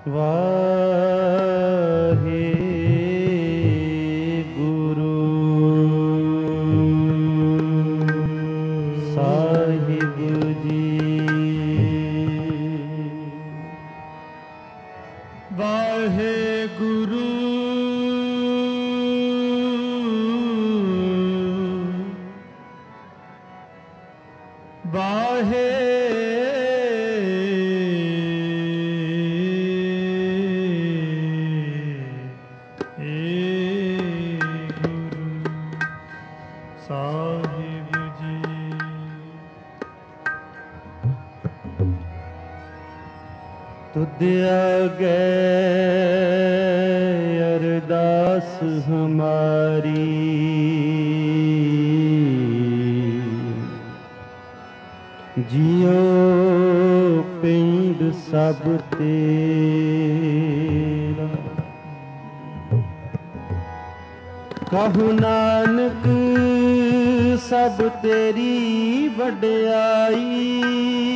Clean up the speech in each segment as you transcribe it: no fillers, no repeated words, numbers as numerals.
ਵਾਹਿਗੁਰੂ ਸਾਹਿਬ ਜੀ। ਵਾਹਿਗੁਰੂ ਸਾਹਿਬ ਜੀ। ਤੁਧ ਆਗੇ ਅਰਦਾਸ ਹਮਾਰੀ, ਜਿਉ ਪਿੰਡ ਸਭ ਤੇਰਾ। ਕਹੂ ਨਾਨਕ ਸਭ ਤੇਰੀ ਵਡਿਆਈ,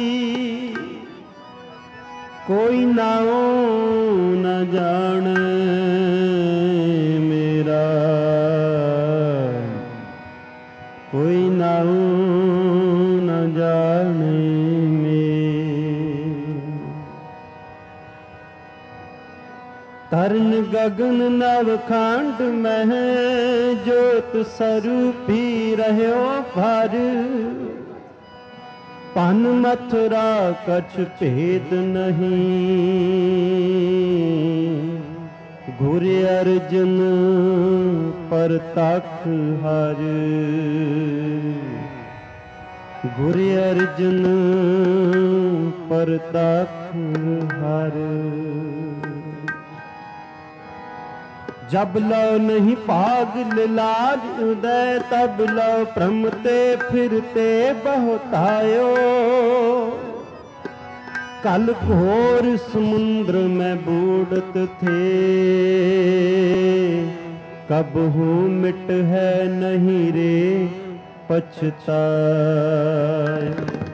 ਕੋਈ ਨਾਉ ਨ ਜਾਣੈ ਮੇਰਾ, ਕੋਈ ਨਾਉ ਨ ਜਾਣੈ ਮੇਰਾ। ਤਰਨ ਗਗਨ ਨਵ ਖੰਡ ਮਹਿ, ਜੋਤ ਸਰੂਪੀ ਰਹਿਓ ਭਰ। ਭਨ ਮਥੁਰਾ ਕਛ ਭੇਦ ਨਹੀਂ, ਗੁਰ ਅਰਜਨ ਪਰਤਖ ਹਰ। ਗੁਰ ਅਰਜਨ ਪਰਤਖ ਹਰ। ਜਬ ਲਉ ਨਹੀਂ ਭਾਗ ਲਿਲਾਜ ਉਦੈ, ਤਬ ਲਉ ਭ੍ਰਮ ਤੇ ਫਿਰਤੇ ਬਹੁਤਾਇਓ। ਕਲ ਘੋਰ ਸਮੁੰਦਰ ਮੈਂ ਬੂੜਤ ਥੇ, ਕਬਹੂ ਮਿਟ ਹੈ ਨਹੀਂ ਰੇ ਪਛਤਾਇ।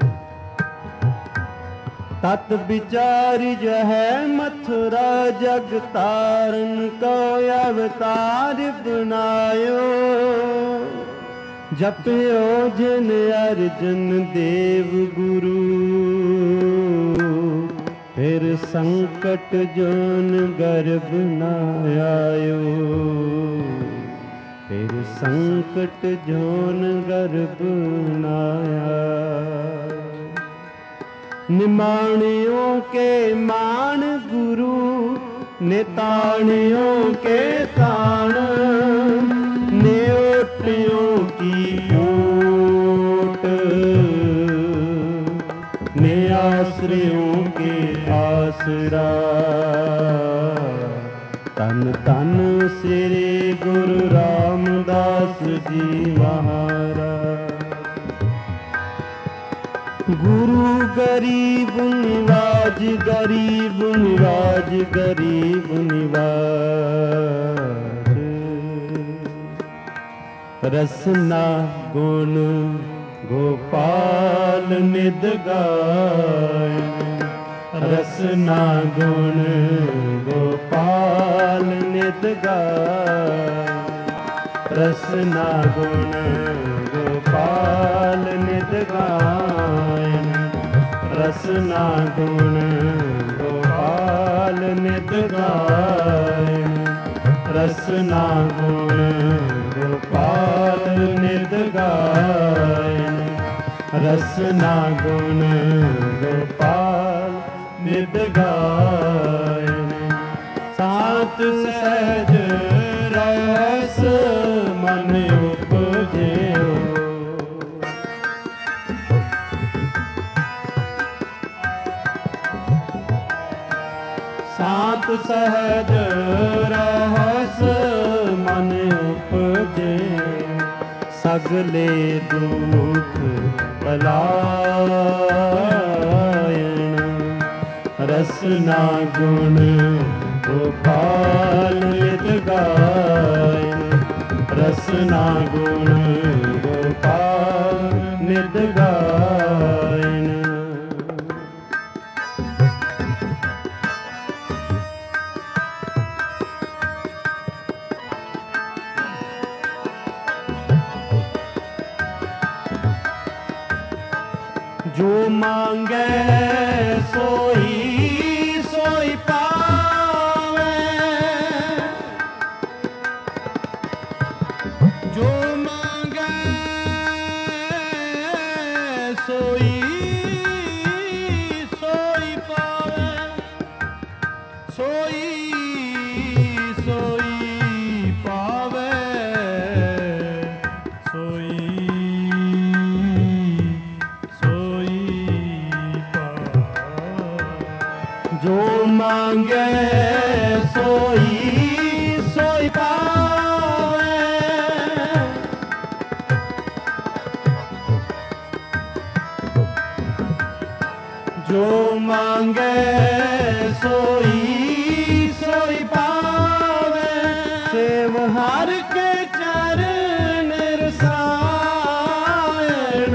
ਤਤ ਵਿਚਾਰ ਜਹੈ ਮਥੁਰਾ, ਜਗ ਤਾਰਨ ਕੋ ਅਵਤਾਰ ਬਨਾਇਓ। ਜਪਿਓ ਜਿਨ ਅਰਜਨ ਦੇਵ ਗੁਰੂ, ਫਿਰ ਸੰਕਟ ਜੋਨ ਗਰਭ ਨ ਆਇਓ। ਫਿਰ ਸੰਕਟ ਜੋਨ ਗਰਭ ਨ ਆਇਓ। निमाणियों के मान गुरु, निताणियों के ताण। नेओटियों की ओट, निआश्रयों के आसरा। तन तन श्री गुरु रामदास जी महाराज। गुरु गरीब निवाज, गरीब निवाज, गरीब निवाज। रसना गुण गोपाल निद गाय। रसना गुण गोपाल निद गाय। रसना गुण गोपाल निद गाय। रसना गुण गोपाल निद गाय। रसना गुण गोपाल निद गाय। रसना गुण गोपाल निद गाय। सात सहज रस मन उपजेओ। सात सहज रहस मन उपजे। सगले दुख पलायन। रसना गुण गोपाल नित गाय। रसना गुण गोपाल नित गाय। जो मांगे सोई सोई पावे, जो मांगे सोई सोई पावे, सोई सोई पावे, सोई जो मांगे सोई सोई पावे, जो मांगे सोई सोई पावे, सेव हर के चरण रसायन,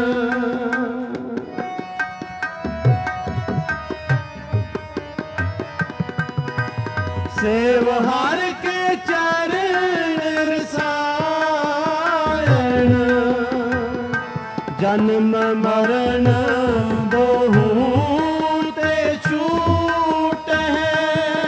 सेव हर के चरण रसायन, जन्म मरण दोहू ते छूट है,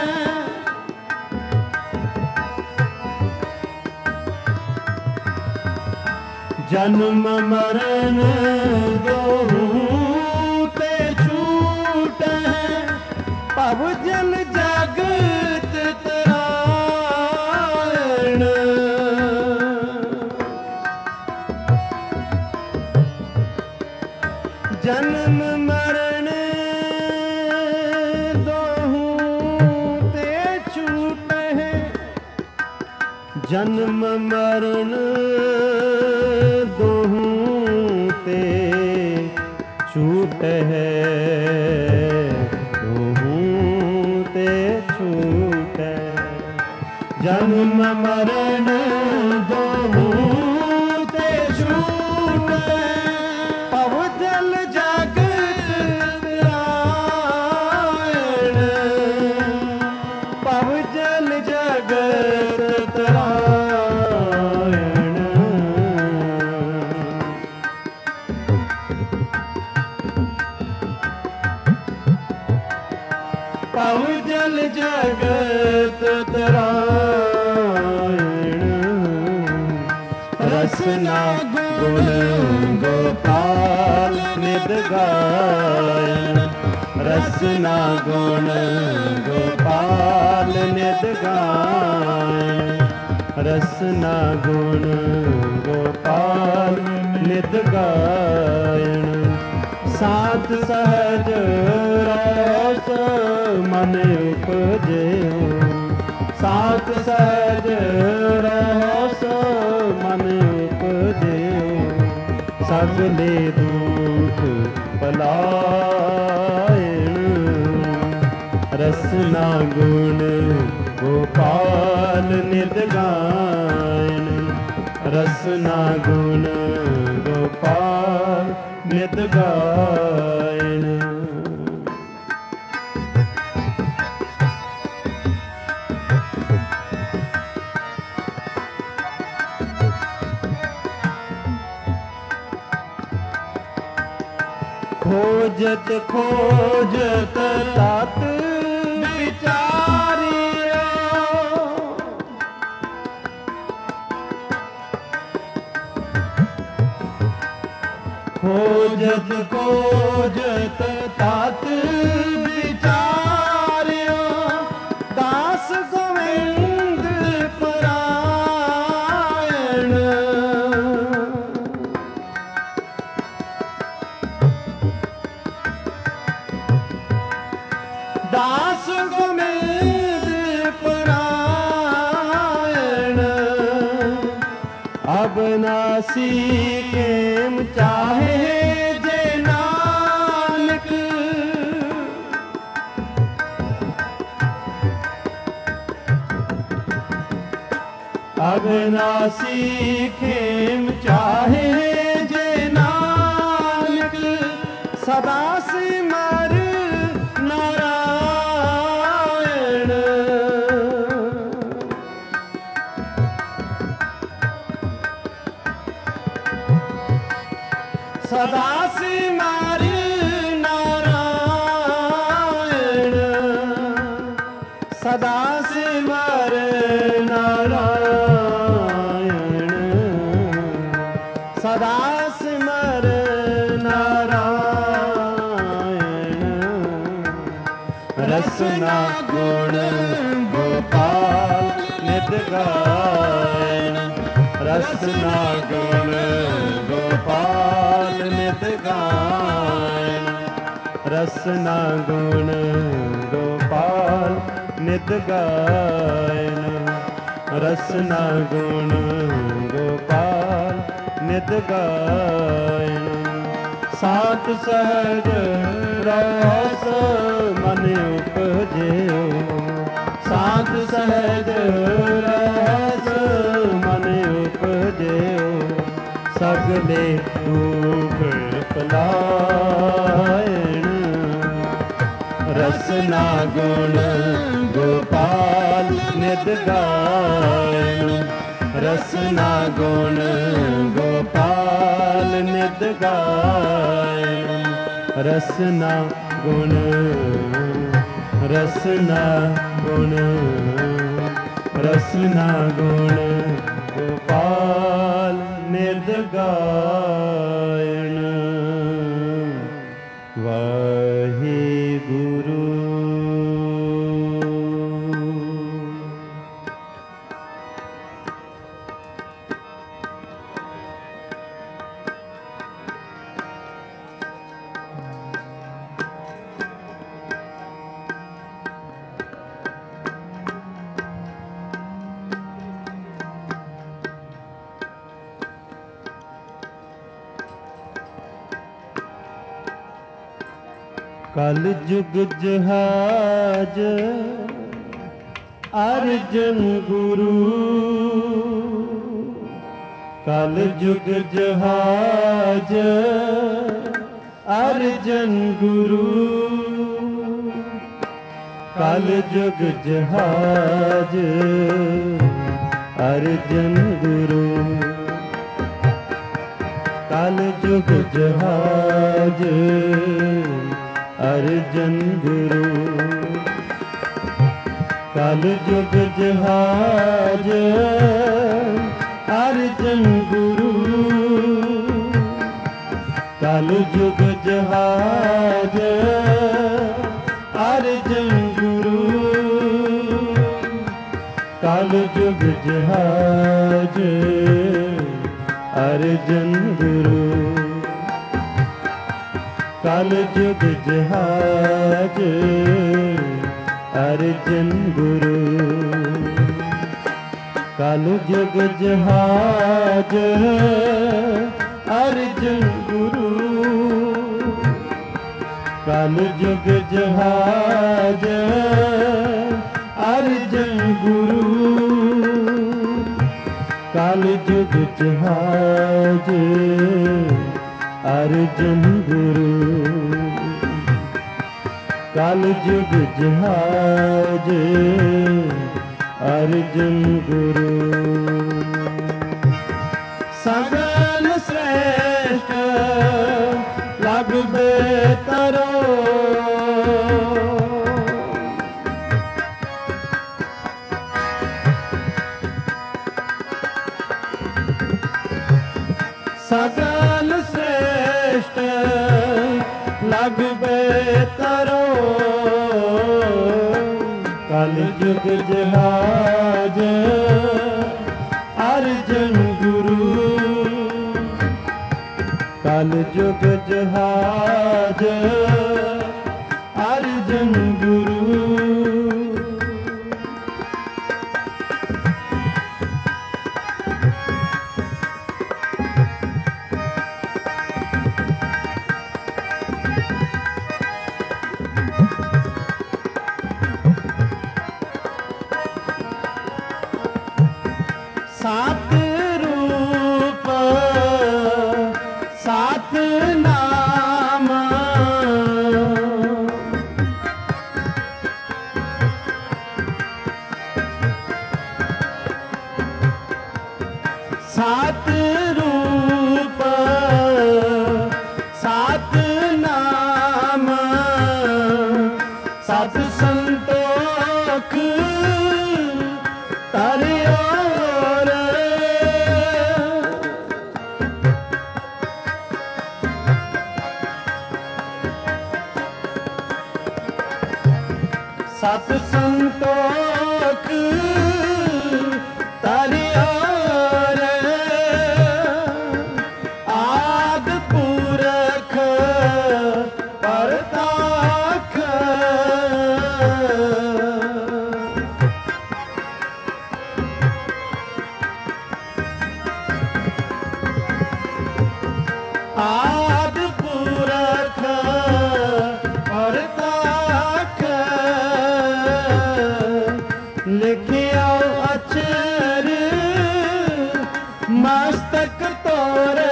जन्म मरण दोहू ते छूट है, भव जल जगत तरायण, जन्म मरण दोहू ते छूट है, जन्म मरण दोहू ते छूट है, जन्म मरण दोहू ते छूट है, भव जल जगत तरायण, भव जल जगत तरायण, भव जल जगत तरायण, रसना गुण गोपाल नित गायन, रसना गुण गोपाल नित गायन, रसना गुण गोपाल नित गायन, सात सहज रस मन उपजेओ, सात सहज रस मन उपजेओ, सगले दुख पलायन, रसना गुण गोपाल नित गायन, रसना गुण गोपाल नित गायन। खोजत खोजत तात विचारियो, खोजत खोजत तात विचारियो, दास गोविंद परायण, दास गोविंद परायण, अबनासी केम चाहे जे नानक, अबनासी केम चाहे जे नानक, सदा सिमर नारायण, ਸਦਾ ਸਿਮਰਿ ਨਾਰਾਇਣ ਸਦਾ ਸਿਮਰ ਨਾਰਾਇਣ ਸਦਾ ਸਿਮਰ ਨਾਰਾਇਣ ਰਸਨਾ ਗੁਣ ਗੋਪਾਲ ਨਿਤ ਗਾਇਨ ਰਸਨਾ ਗੁਣ ਗੋਪਾਲ ਨਿਤ ਗਾਇਨ ਰਸਨਾ ਗੁਣ ਗੋਪਾਲ ਨਿਤ ਗਾਇਨ ਰਸਨਾ ਗੁਣ ਗੋਪਾਲ ਨਿਤ ਗਾਇਨ ਸਾਤ ਸਹਿਜ ਰਸ ਮਨ ਉਪਜਿਓ ਸਾਤ ਸਹਿਜ ਰਸ ਮਨ ਉਪਜਿਓ ਸਗਲੇ ਰੂਪ ਪਲਾਇਣ ਰਸਨਾ ਗੁਣ ਗੋਪਾਲ ਨਿਤ ਗਾਇਨ ਰਸਨਾ ਗੁਣ ਗੋਪਾਲ ਨਿਤ ਗਾਇਨ ਰਸਨਾ ਗੁਣ ਰਸਨਾ ਗੁਣ ਰਸਨਾ ਗੁਣ ਗੋਪਾਲ ਨਿਤ ਗਾਇਨ ਵਾਹਿਗੁਰੂ। ਕਲ ਜੁਗ ਜਹਾਜ ਅਰਜਨ ਗੁਰੂ ਕਲ ਜੁਗ ਜਹਾਜ ਅਰਜਨ ਗੁਰੂ ਕਲ ਜੁਗ ਜਹਾਜ ਅਰਜਨ ਗੁਰੂ ਕਲ ਜੁਗ ਜਹਾਜ ਅਰਜਨ ਗੁਰੂ ਕਲ ਜੁਗ ਜਹਾਜ ਅਰਜਨ ਗੁਰੂ ਕਲ ਜੁਗ ਜਹਾਜ ਅਰਜਨ ਗੁਰੂ ਕਲ ਜੁਗ ਜਹਾਜ ਅਰਜਨ ਗੁਰੂ ਕਲ ਜੁਗ ਜਹਾਜ ਅਰਜਨ ਗੁਰੂ ਕਲ ਜੁਗ ਜਹਾਜ ਅਰਜਨ ਗੁਰੂ ਕਲ ਜੁਗ ਜਹਾਜ ਅਰਜਨ ਗੁਰੂ ਕਲ ਜੁਗ ਜਹਾਜ ਅਰਜਨ ਗੁਰੂ ਕਲ ਜੁਗ ਜਹਾਜ ਅਰਜਨ ਗੁਰੂ ਸਗਲ ਸ੍ਰੇਸ਼ਟ ਲਗ ਬੇਤਰੋ ਸਗਲ ਸ੍ਰੇਸ਼ਟ ਲਗ ਬੇਤਰੋ ਕਲ ਜੁਗ ਜਹਾਜ ਅਰਜਨ ਗੁਰੂ ਕਲ ਜੁਗ ਜਹਾਜ ਅਰਜਨ ਗੁਰੂ ਸਤ ਰੂਪ ਸਤ ਨਾਮ ਸਤ ਰੂਪ सत संतोख तरिया रे आद पुरख परताख आद पुरख परताख लिखिया अचर मस्तक तोरे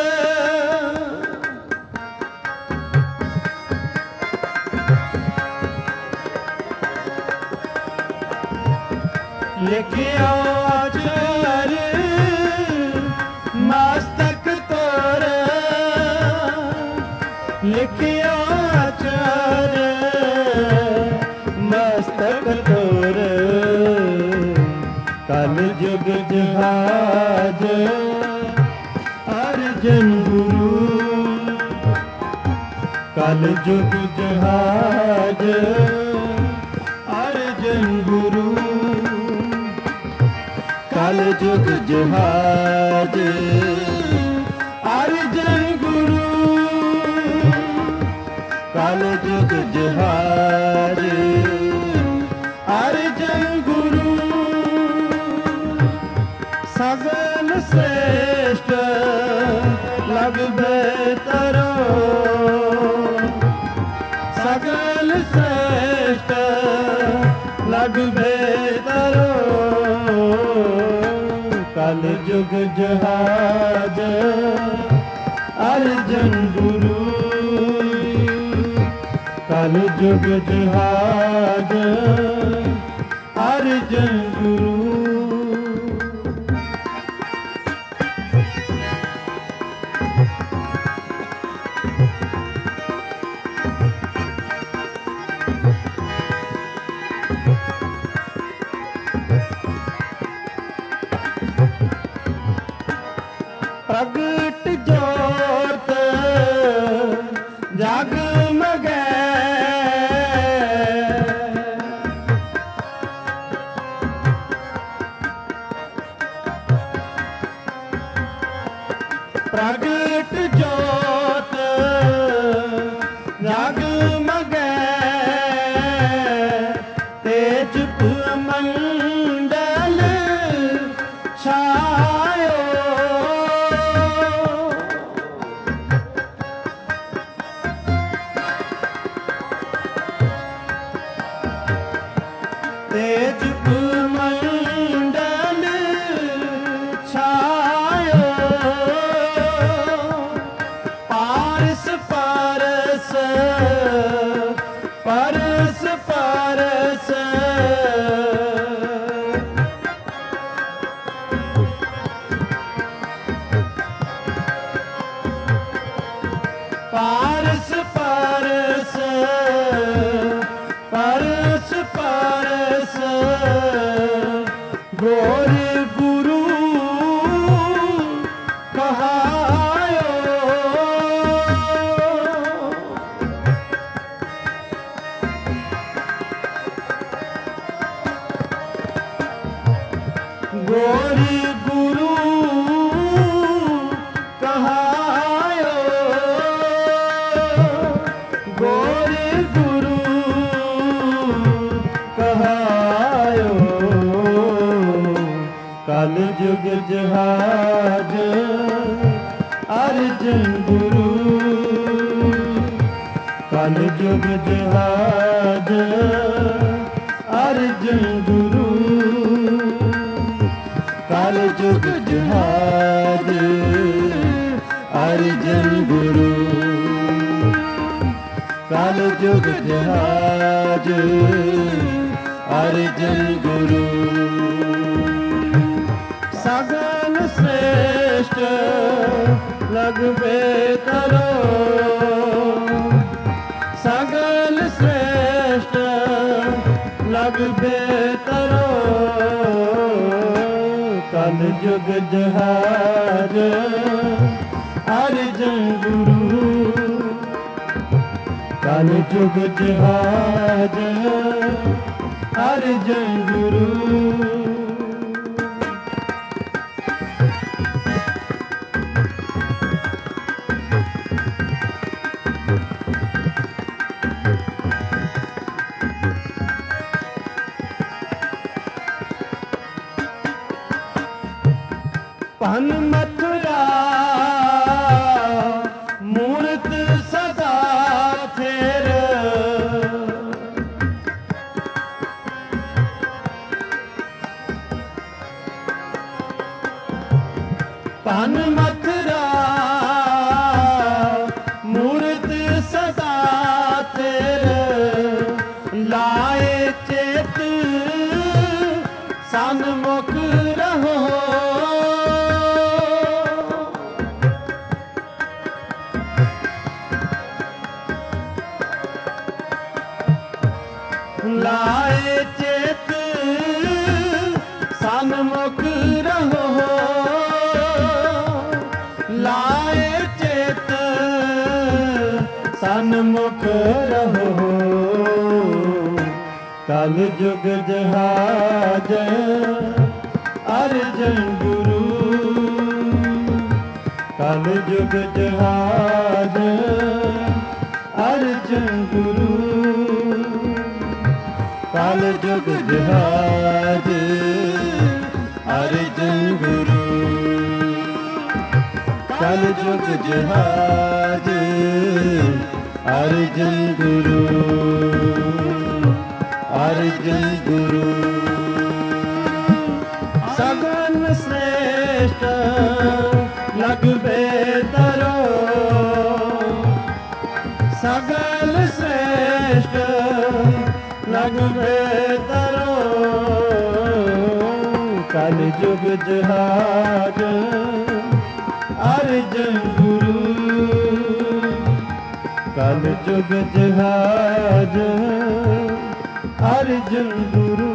लिखिया अचर मस्तक तोरे लिखिया अचर मस्तक तोरे कल जुग जहाज अर्जन गुरु कल जुग जहाज अर्जन गुरु कल जुग जहाज अर्जन गुरु कल जुग जहाज अर्जन गुरु सगल श्रेष्ठ लगबे तरो सगल श्रेष्ठ लगबे तरो कल जुग जहाज अर्जन गुरु कल जुग जहाज अर्जन गुरु प्रगट जोत जगमगे प्रगट जोत जगमगे तेज मंडल छायो तेज मंडल छायो पारस पारस परस परस पारस परस परस परस गोर गुरु कहायो गोर गुरु कहायो गोर गुरु कहायो कल जुग जहाज अर्जन गुरु कल जुग जहाज अर्जन गुरु कल जुग जहाज अर्जन गुरु कल जुग जहाज अर्जन गुरु सगल श्रेष्ठ लगबे तरो सगल श्रेष्ठ लगबे तरो कल जुग जहाज अर्जन गुरु कल जुग जहाज अर्जन गुरु। पन मथुरा मूर्त सदा फेर, पन मथुरा मूर्त सदा फेर, लाए चेत सन्मुख रहो। लाए चेत सन्मुख रहो, लाए चेत सन्मुख रहो। कल जुग जहाज अर्जन गुरु, कल जुग जहाज अर्जन गुरु। कल जुग जहाज अर्जन गुरु, कल जुग जहाज अर्जन गुरु, अर्जन गुरु। सगन श्रेष्ठ लगबे तरो, सगल श्रेष्ठ लगबे तरो। कल जुग जहाज अर्जन गुरु, कल जुग जहाज अर्जन गुरु।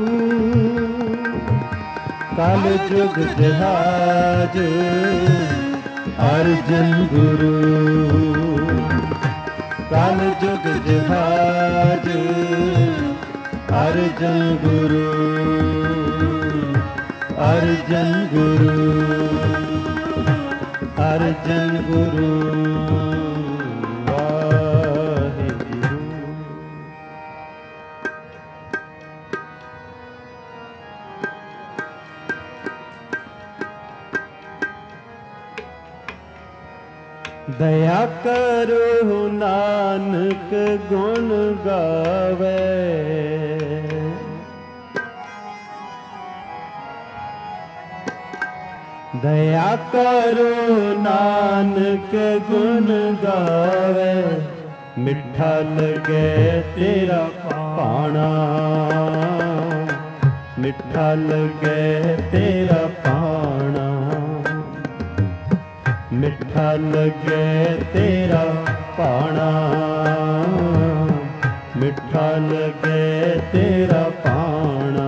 कल जुग जहाज अर्जन गुरु, कल जुग जहाज अर्जन गुरु, अर्जन गुरु, अर्जन गुरु। वाहिगुरु। दया करो नानक गुण गावे, दया करो नानक गुण गावे। मिठा लगे तेरा पाना, मिठा लगे तेरा पाना, मिठा लगे तेरा पाना, मिठा लगे तेरा पाना।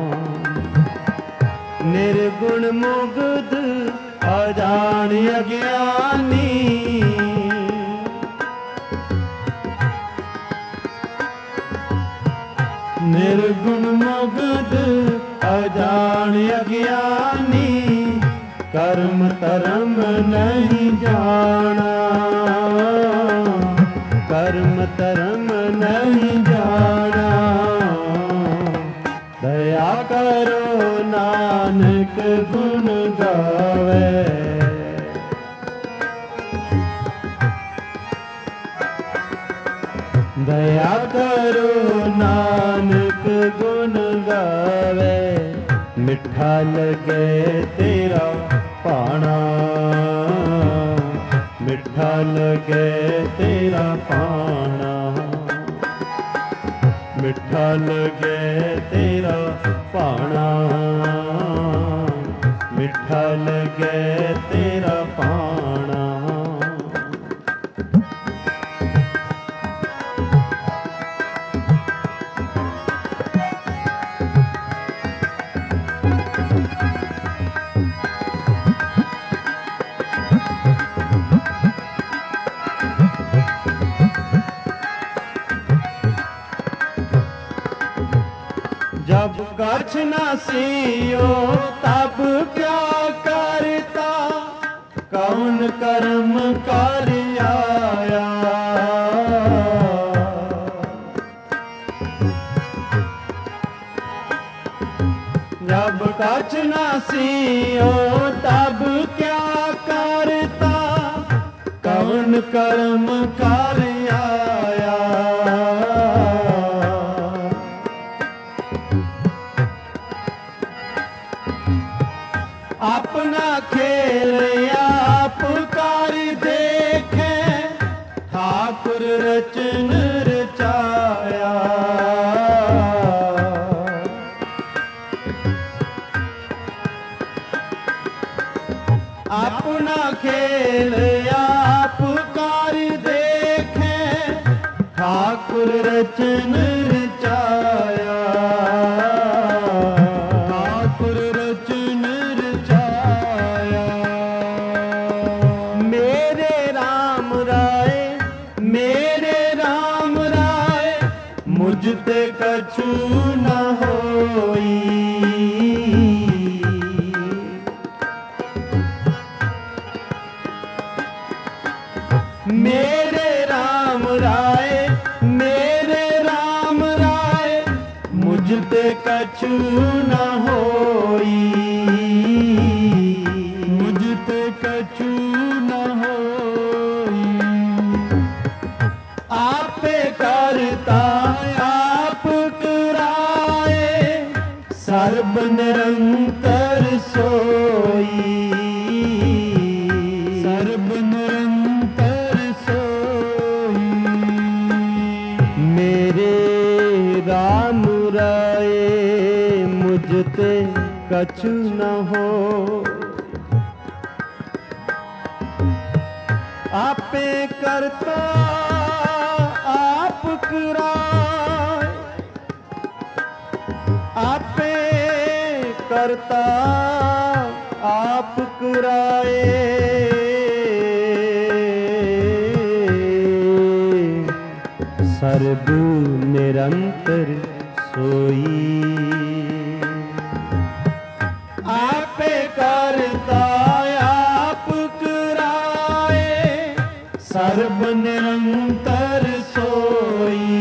निर्गुण मुग्ध अजान अज्ञानी, निर्गुण मुग्ध अजान अज्ञानी। कर्म धर्म नहीं जाना, कर्म धर्म नहीं जाना। दया करो नानक गुण गावे, दया करो नानक गुण गावे। मिठा लगे तेरा पाना, मिठा लगे तेरा पाना, मिठा लगे तेरा पाना, मिठा लगे तेरा पाना। कछ न सियो तब क्या करता, कौन कर्म कर आया। जब कछ न सियो तब क्या करता, कौन कर्म कर आया। अपना खेल आप कर देखे, ठाकुर रचन रचाया। अपना खेल आप कर देखे, ठाकुर रचन रचाया। ठाकुर रचन रचाया। मेरे राम राय, मेरे राम राय, मुझ ते कछु न होई। मेरे राम राय, मेरे राम राय, मुझ ते कछु न होई। मुझ ते कछु न होई। आपे करता आप कराए, सर्ब निरंतर सोई। सर्ब निरंतर सोई। मेरे राम राय, मुझ ते कछु न हो। आपे करता आप कराए, आपे करता आप कराए। सर्ब निरंतर सोई। आपे करता आप कराए, सर्ब निरंतर सोई।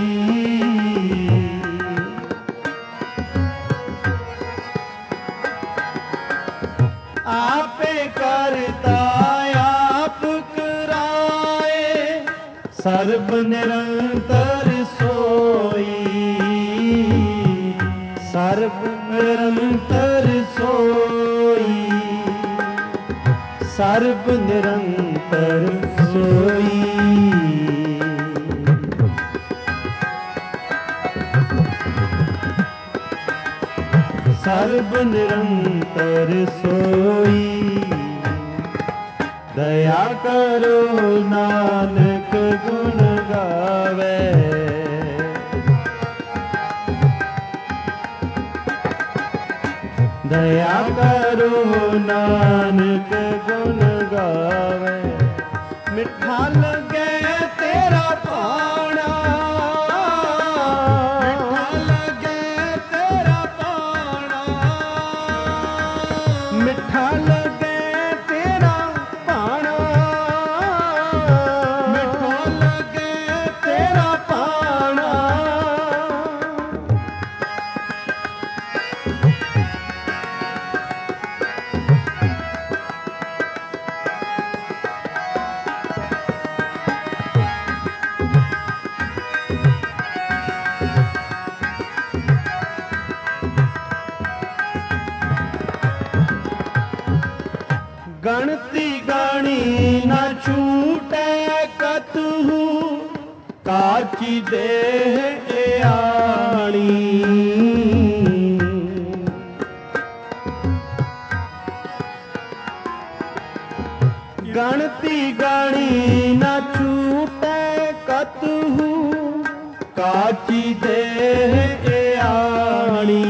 आपे करता आप कराए, सर्ब निरंतर सोई। सर्ब निरंतर सोई। सर्ब निरंतर सोई। सर्ब निरंतर सोई। दया करो नानक गुण गावे, दया करो नानक गुण गावे। मिठा लगे तेरा पाना, मिठा लगे तेरा पाना। मिठा लगे तेरा पाना, मिठा लगे तेरा पाना। गणती गणी न छूटे कतहु, काची देह आणी। गणती गणी न छूटे कतहु, काची देह आणी।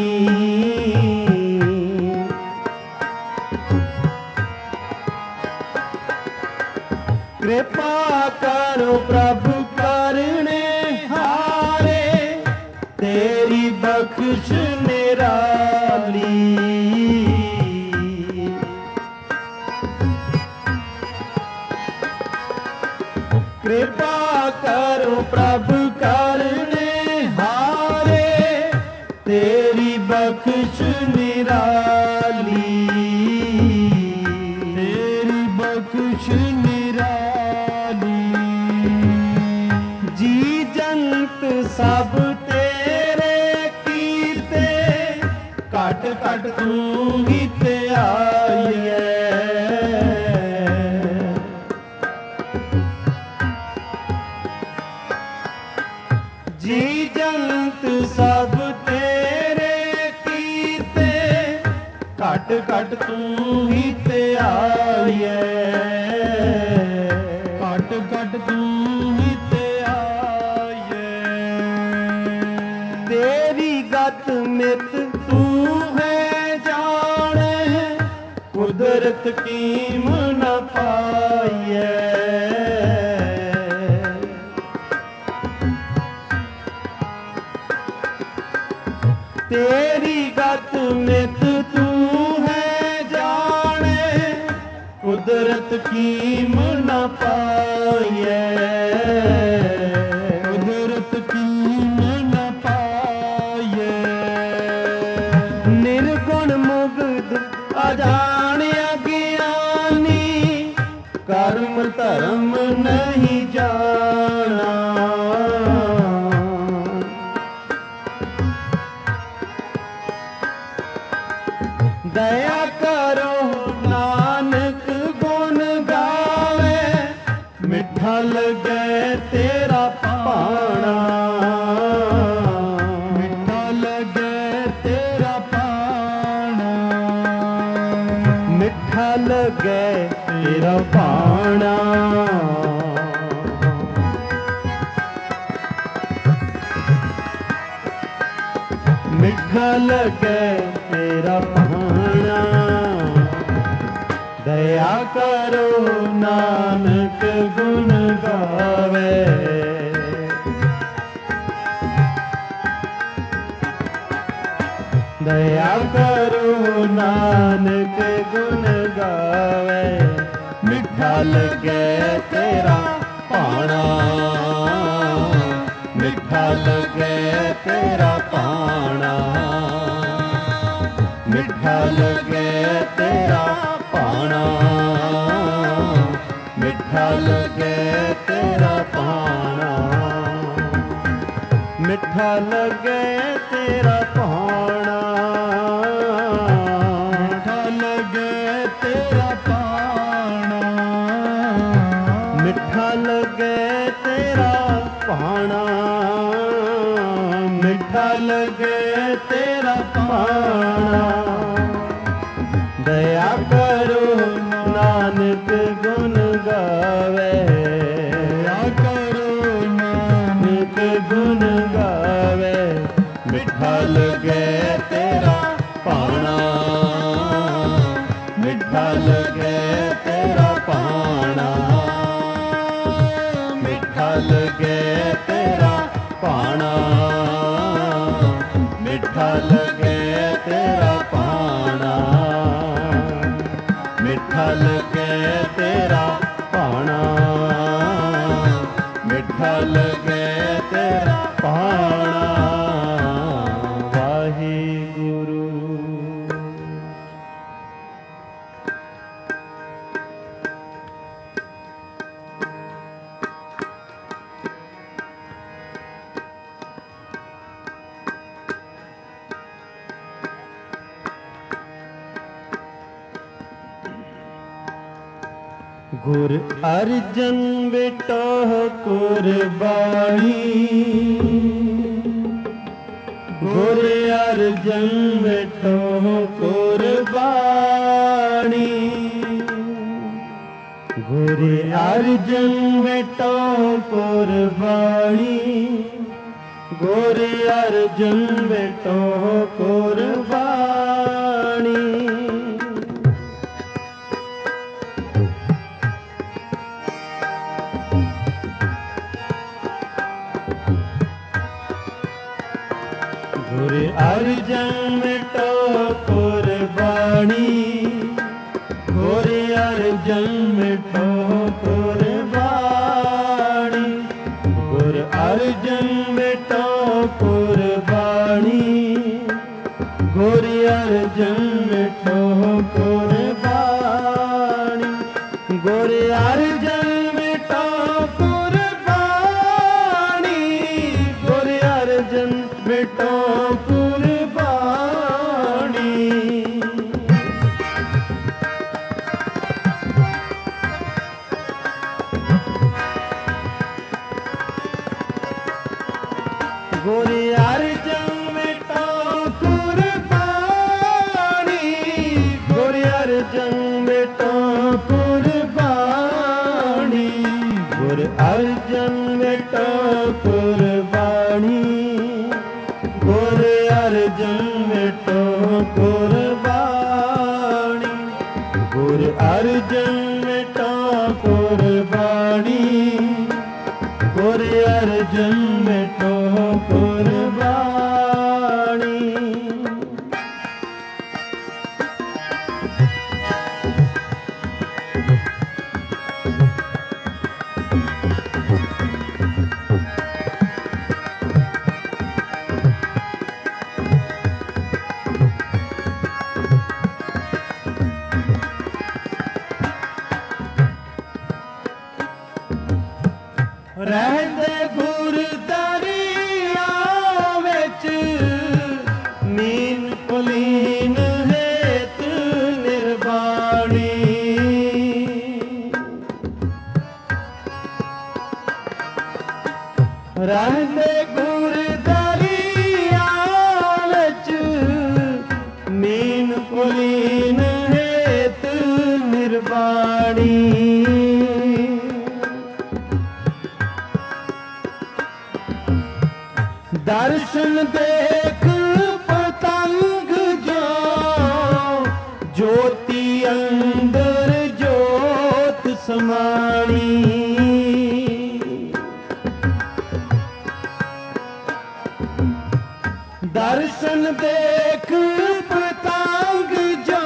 कृपा करो प्रभु करने हारे, तेरी बख्श निरारे। करो प्रभु करने हारे, तेरी बख्श निराली, तेरी बख्श निराली। जी जंत सब तेरे कीते, घट घट तू ही ते आईए। जी जंत सब तेरे कीते, घट घट तू ही ते आईए। घट घट तू ही ते आईए। तेरी गत मित तू है जाने, कुदरत कीम न पाईए। तेरी गत मित तू है जाने, कुदरत कीम न पाईए। कुदरत कीम न पाईए। निर्गुण मुग्ध अजान अज्ञानी, कर्म धर्म नहीं जाना। दया करो नानक गुण गावे, मिठा लगे तेरा पाना। मिठा लगे तेरा पाना। मिठा लगे तेरा पाना। मिठा लगे तेरा पाना। दया करो नानक गुण गावे, दया करो नानक गुण गावे। मिठा लगे तेरा पाना। मिठा लगे तेरा पाना। मिठा लगे तेरा पाना। मिठा लगे तेरा पाना। मिठा लगे तेरा पाना। मिठा लगे तेरा पाना। मिठा लगे तेरा पाना। मिठा लगे तेरा पाना। दया करो नानक गुण गावे। दया करो नानक गुण गावे। मिठा लगे तेरा पाना। मिठा लगे तेरा पाना। मिठा लगे तेरा पाना। मिठा लगे तेरा पाना। मिठा लगे तेरा पाना। मिठा लगे तेरा पाना। वाहिगुरु। गुर अर्जन बेटो कुर्बानी। गुर अर्जन बेटो कुर्बानी। गुर अर्जन बेटो कुर्बानी। गुर अर्जन बेटो कुर्बानी। गुर अर्जन बेटो कुर्बानी। गुर अर्जन बेटो कुर्बानी। गुर अर्जन बेटा कुर्बानी, गुर अर्जन बेटा कुर्बानी, गुर अर्जन बेटा कुर्बानी, गुर अर्जन बेटा कुर्बानी। गुर अर्जन बेटा कुर्बानी, गुर अर्जन बेटा कुर्बानी, गुर अर्जन बेटा कुर्बानी, गुर अर्जन बेटा कुर्बानी, गुर अर्जन बेटा कुर्बानी, गुर अर्जन बेटा कुर्बानी। रहते गुर दरिया विच मीन पुलीन हेत निर्वाणी, रहते गुर दरिया विच मीन पुलीन हेत निर्वाणी। दर्शन देख पतंग जो ज्योति अंदर ज्योत समाणी, दर्शन देख पतंग जो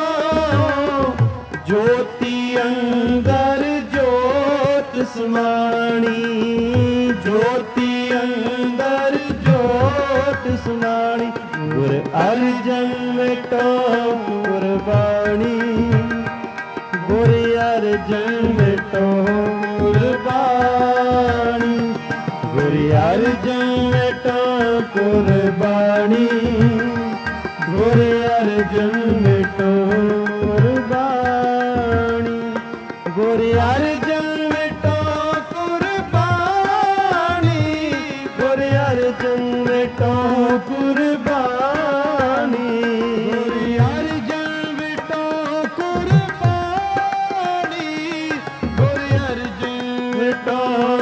ज्योति अंदर ज्योत समाणी, ज्योति अंदर ज्योत समाणी। गुर अर्जन बेटा कुर्बानी, गुर अर्जन बेटा कुर्बानी, गुर अर्जन बेटा कुर्बानी, गुर अर्जन बेटा कुर्बानी, गुर अर्जन बेटा कुर्बानी, गुर अर्जन बेटा कुर्बानी, गुर अर्जन बेटा कुर्बानी, गुर अर्जन बेटा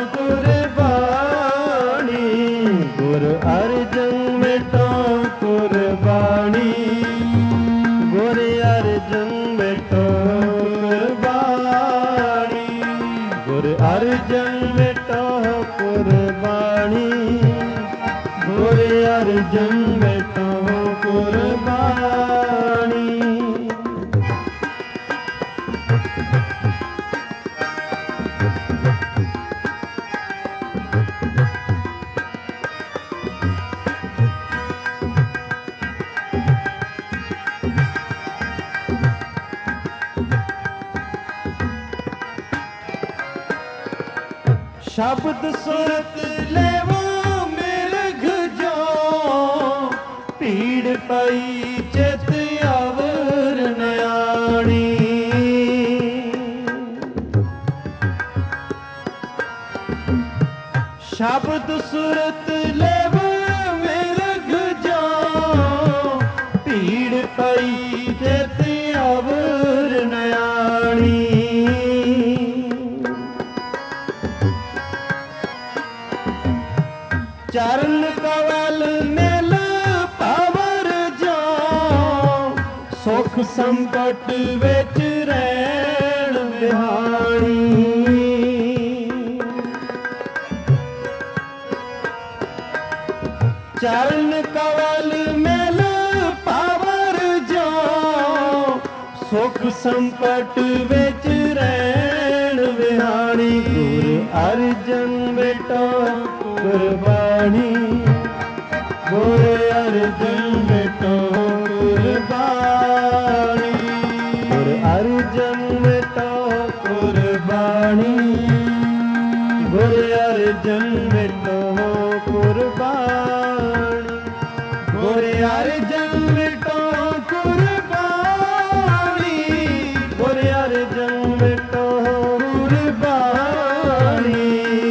कुर्बानी, गुर अर्जन बेटा कुर्बानी, गुर अर्जन बेटा कुर्बानी, गुर अर्जन बेटा कुर्बानी, गुर अर्जन बेटा कुर्बानी। शब्द सुरत लेवो मिर्ग जो पीड़ पई चित अवर नयाणी, शब्द सुरत लेवो मिर्ग जो पीड़ पई चित अवर नयाणी। चरण कवल मिल पावर जो सुख संकट विच रहण बिहाणी, चरण कवल मिल पावर जो सुख संकट विच रहण बिहाणी। गुर अर्जन बेटा बेटो कुर्बानी, गुरु अर्जन बेटो कुर्बानी, गुरु अर्जन बेटो कुर्बानी, गुरु अर्जन बेटो कुर्बानी, गुरु अर्जन बेटो कुर्बानी, गुरु अर्जन बेटो कुर्बानी।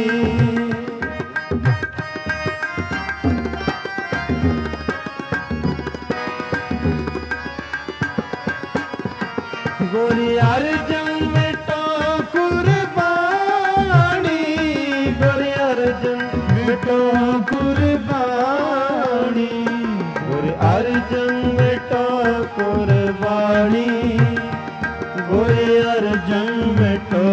गुरु अर्जन बेटो कुर्बानी, गुरु अर्जन बेटो कुर्बानी, गुरु अर्जन बेटो कुर्बानी, गुरु अर्जन बेटो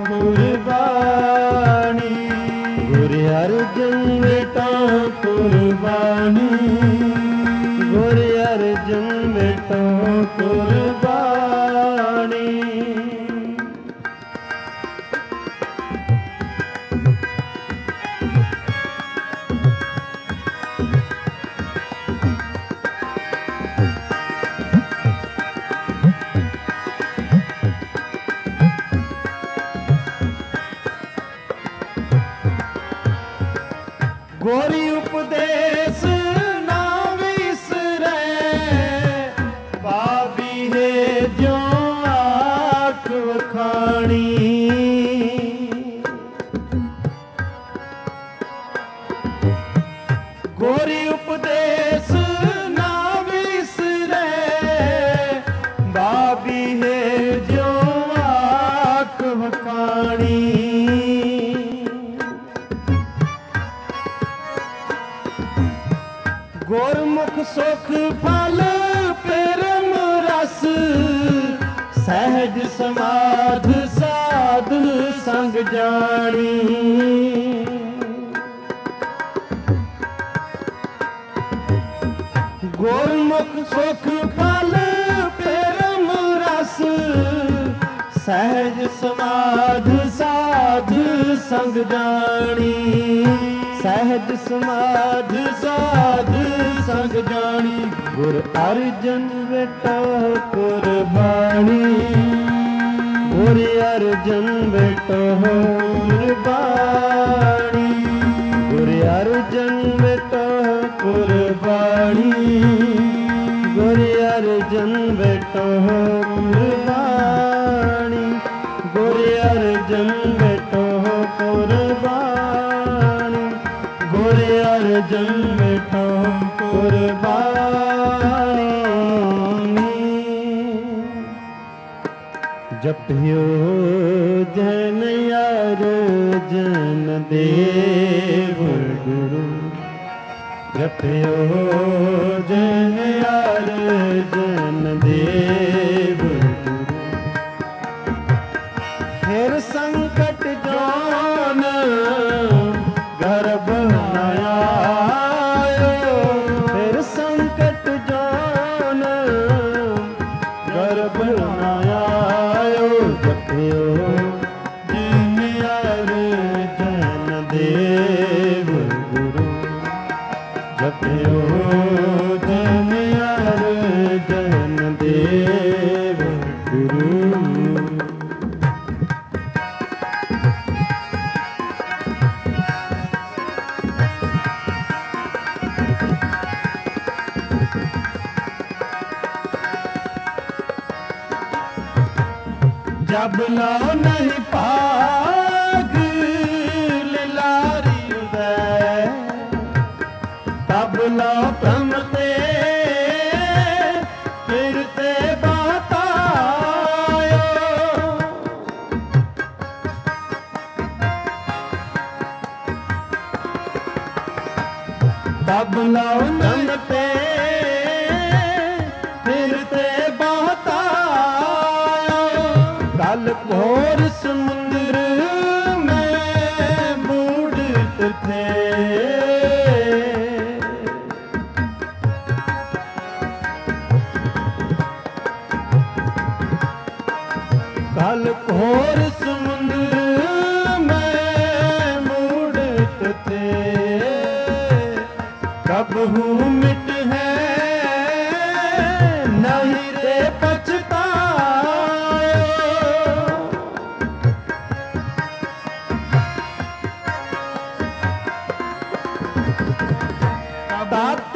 कुर्बानी, गुरु अर्जन बेटो कुर्बानी, गुरु अर्जन बेटो कुर्बानी। गोरी उपदेश ना विसरै, पापी है जो आँख वखाणी, गोरी उपदेश ना विसरै, पापी है जो आँख वखाणी, गुरमुख सुख फल परम रस, सहज समाध साध संग जानी, गुरमुख सुख फल परम रस, सहज समाध साध संग जानी, सहज समाध साध संग जानी, गुरु अर्जन बेटो कुर्बानी, गुरु अर्जन बेटो कुर्बानी, गुरु अर्जन बेटो कुर्बानी, गुरु अर्जन बेटो कुर्बानी, गुरु अर्जन बेटो कुर्बानी, गुरु अर्जन बेटो कुर्बानी। जपियो जन यार जन देव गुरु, जपियो जन यार जन देव गुरु, फिर संकट जान गर्भ न आयो, फिर संकट जान गर्भ न आयो, जपियो जिन यार जन देव गुरु, जपियो जन यार जन देव गुरु। जब लो नहीं पाग लारी उदय, तब लो प्रमते फिरते बतायो, तब लो प्रमते फिरते बतायो, कल घोर समुद्र में बूढ़त थे, कल घोर समुद्र में बूढ़त कबहू मिट है नहीं रे पछतायो। तात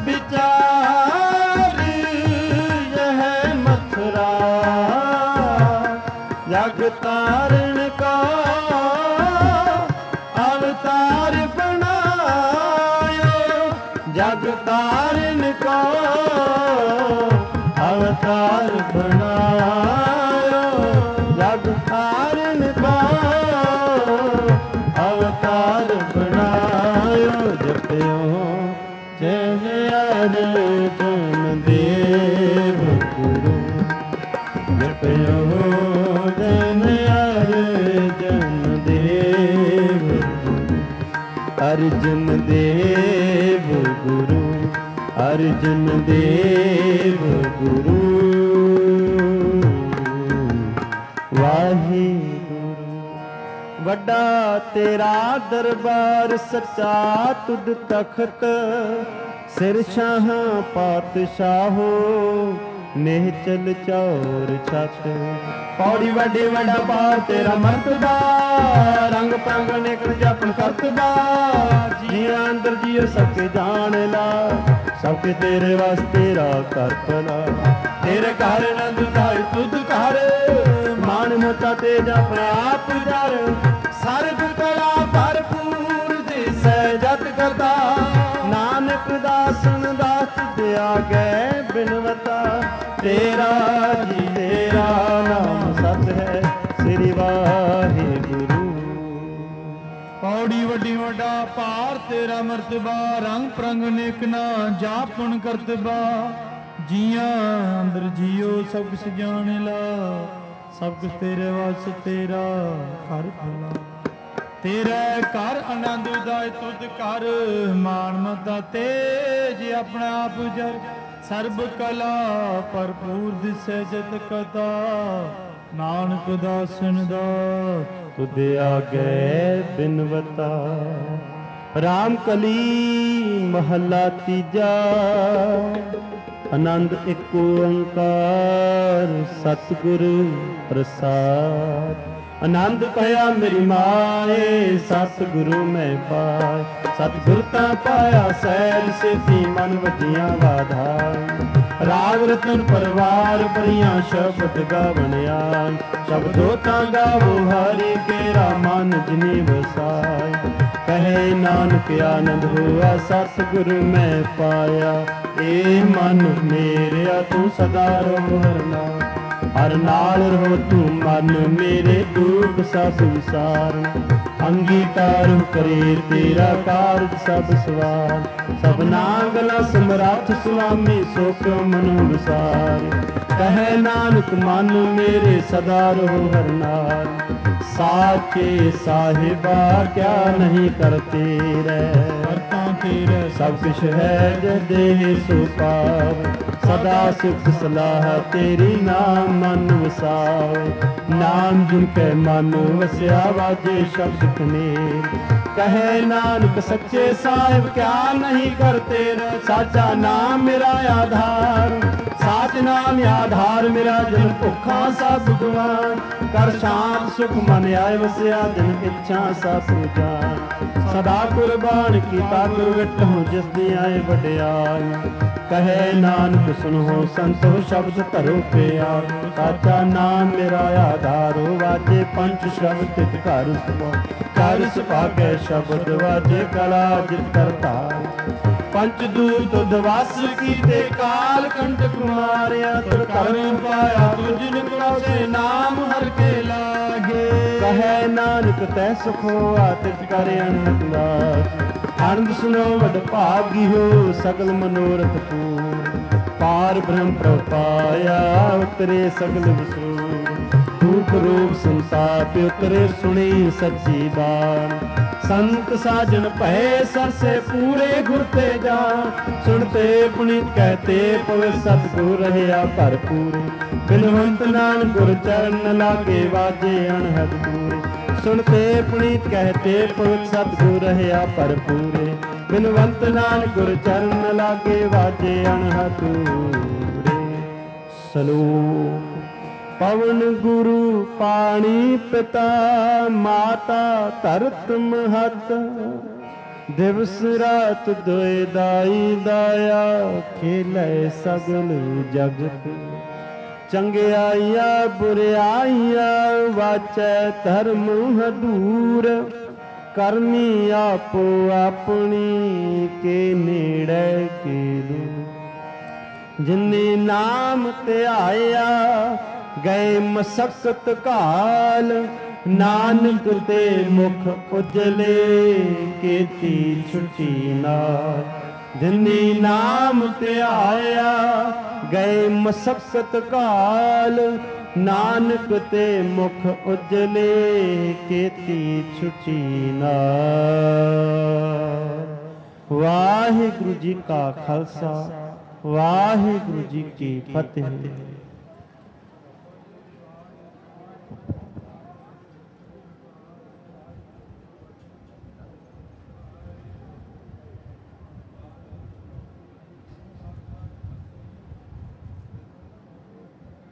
विचार यह मथुरा जग तारण का अवतार बनायो। जग तारण का अवतार बनायो। जग तारण का अवतार बनायो। जपयो जय अर्जुन देव गुरु। जपयो जय अर्जुन देव गुरु। अर्जुन देव गुरु। अर्जुन देव गुरु। वाहिगुरु वड्डा तेरा दरबार सच्चा तुद तखत। सिर शाह पातशाहो निहचल चौर छत। पौड़ी वड्डी वड्डा पार तेरा मर्तबा। रंग पंग नेक जपन करतबा। जिया अंदर जियो सबके जान ला। सबके तेरे वास्ते तेरा कर भला। तेरे घर नंद दाई तुद घर। मान मोटा तेज अपना आप जर। सर्ब कला भरपूर जिसै जत करता। नानक दासन दास दिया गए बिनवता। तेरा जी तेरा नाम सत है श्री वाहिगुरु। पौड़ी वड्डी वड्डा पार तेरा मर्तबा। रंग प्रंग नेक ना जापन करतबा। जिया अंदर जियो सब कुछ जान ला। सब कुछ तेरे वास तेरा घर भला। तेरा घर आनंद उदाय तुद कर। मान मता तेज अपने आप जर। सर्ब कला भरपूर दिसै जत कथा। नानक दासन दा तुद आगे बिनवता। राम कली महला तीजा। आनंद एक ओंकार सतगुर प्रसाद। आनंद पाया मेरी माए सतगुरु मैं पाए। सतगुर ता पाया सैल सेती मन वजिया वाधाई। राग रतन परवार परियां शब्द गावन आय। शब्दों ता गावो हरि केरा मन जिनी वसाय। कहे नानक आनंद हुआ सतगुरु मैं पाया। ए मन मेरे तू सदा रहो हरना। हर नाल रहो तू मन मेरे दुख सब विसार। अंगीकार करे तेरा कारज सब सवार। सब नागला समरथ सुआमी सुख मनु विसार। कहे नानक मन मेरे सदा रहो हर नाल। साचे साहिबा क्या नहीं करते रह। करता तेरे सब कुछ है जब देह सो पाव। सदा सुख सलाह तेरी नाम मन वसाव। नाम जिनके मन वस्या वाजे शब्द कनेर। कहे नानक सच्चे साहिब क्या नहीं करते रह। साचा नाम मेरा आधार। साच नाम आधार मेरा जन भुखा सब भगवान। कर शांत सुख मन आए वस्या जन इच्छा सब जान। सदा कुर्बान कीता गुरविट हूँ जिस दी आए वड्याई। कहे नानक सुनो संतो शब्द धरो प्यार। साचा नाम मेरा आधारो वाजे पंच शब्द तित घर सुभा। घर सुभागे शब्द वाजे कला जित करता। पंचदूत दवास कीते काल कंटक मारिया। तुर कर्म पाया तुझ से नाम हर के लागे। कहे नानक तै सुख होआ तित कर अनंत नाथ। आनंद सुनो वड भागी हो सगल मनोरथ पूर। पार ब्रह्म प्रपाया उतरे सगल विसूर। रूप रूप संताप उतरे सुनी सच्ची बात। संत साजन भय सर से पूरे घुरते जा। सुनते पुनीत कहते पवे सतगुर रहिया भरपूर। बिनवंत नानक गुर चरण लागे वाजे अनहद पूरे। सुनते पुनीत कहते पवित सतगुर रहिया भरपूर। ਬਿਨਵੰਤ ਨਾਨਕ ਗੁਰ ਚਰਨ ਲਾਗੇ ਵਾਜੇ ਅਣਹਤੂਰੇ। ਸਲੋਕ ਪਵਨ ਗੁਰੂ ਪਾਣੀ ਪਿਤਾ ਮਾਤਾ ਧਰਤ ਮਹਤ ਦਿਵਸ ਰਾਤ ਦੋਇ ਦਾਈ ਦਾਇਆ ਖੇਲੇ ਸਗਲ ਜਗਤ। ਚੰਗਿਆਈਆ ਬੁਰਿਆਈਆ ਵਾਚੈ ਧਰਮ ਹਦੂਰ ਕਰਮੀ ਆਪੋ ਆਪਣੀ ਕੇ ਨੇੜੇ ਕੇ ਦੂਰ। ਜਿਨੇ ਨਾਮ ਧਿਆਇਆ ਗਏ ਮਸਕਤ ਘਾਲ ਨਾਨਕ ਤੇ ਮੁਖ ਉਜਲੇ ਕੀਤੀ ਛੁਟੀ ਨਾਲ। ਜਿਨੇ ਨਾਮ ਧਿਆਇਆ ਗਏ ਮਸਕਤ ਘਾਲ ਨਾਨਕ ਤੇ ਮੁਖ ਉਜਲੇ ਕੀਤੀ ਛੁਟੀ ਨਾਲ। ਵਾਹਿਗੁਰੂ ਜੀ ਕਾ ਖਾਲਸਾ ਵਾਹਿਗੁਰੂ ਜੀ ਕੀ ਫਤਿਹ।